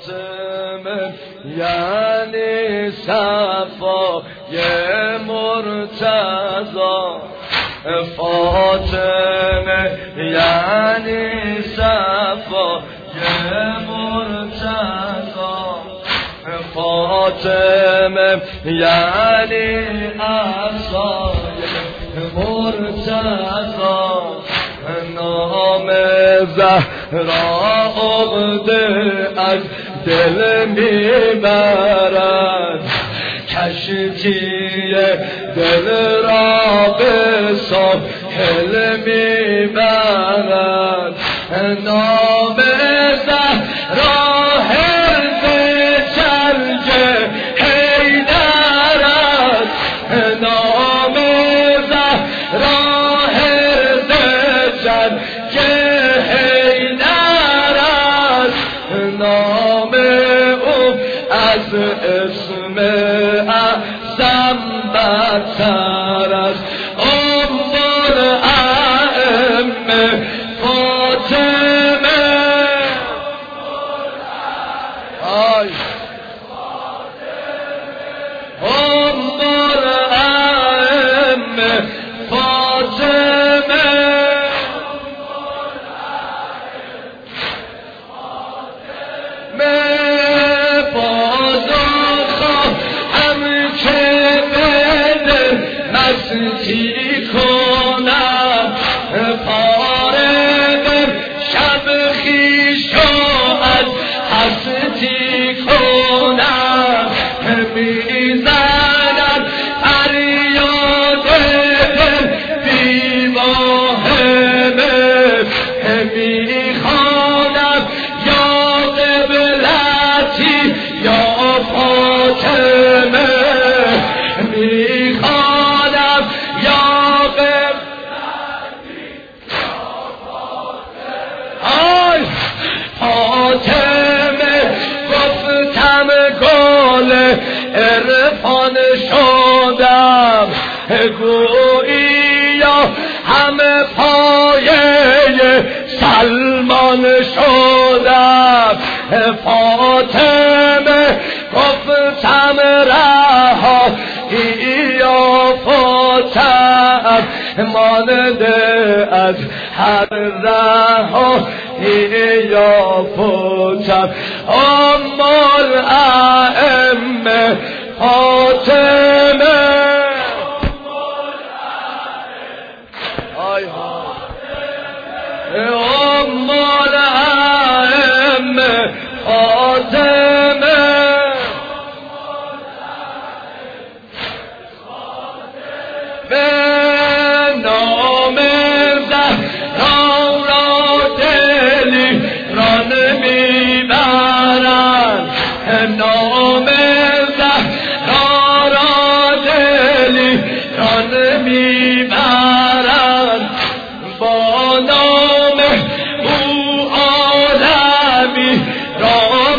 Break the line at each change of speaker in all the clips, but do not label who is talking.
فاطمه یعنی صفای مرتضی، فاطمه یعنی صفای مرتضی، فاطمه یعنی عصای مرتضی، نام زهرا عقده از دل میبرد، کشتی دل را به ساحل میبرد، نام زهرا حرف چرج حیدر است، نام زهرا حرف چرج حیدر است، نام او از اسم اعظم بدتر است. ام الائمه فاطمه ام الائمه فاطمه مستی کنم فارغ شب خویش و از هستی کنم، میزنم فریاد دل بی واهمه، میخوانم یا قبلتی یا فاطمه، میخوانم یا قبلتی یا فاطمه. فاطمه گفتم گل عرفان شدم، گویی یا همه پایه سلمان شدم، فاطمه گفتم رها یا فاتم، مانده از هر رها یا فاتم. ام الائمه فاطمه ام الائمه فاطمه به نام زهرا را دلی ران میبرند، نام زهرا را دلی ران میبرند، با نام او عالمی را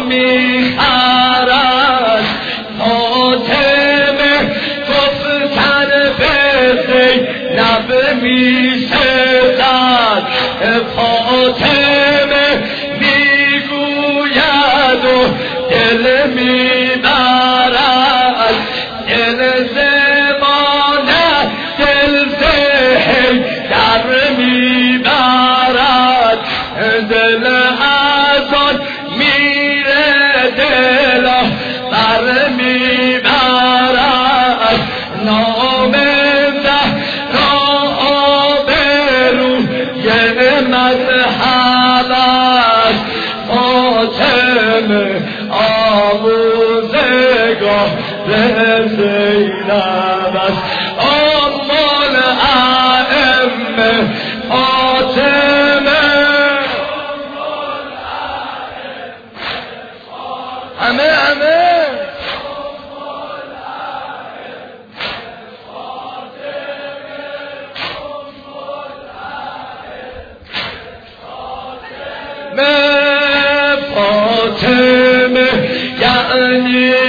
میخرند. فاطمه گفتن به زینب میسزد، فاطمه میگوید و دل میبرد، دل زمانه دل زهی در میبرد، دل ازان میره دل بر میبرد، نام زهرا آبروی مذهب است، فاطمه آموزگار زینب است. ام الائمه فاطمه همه فاطمه یعنی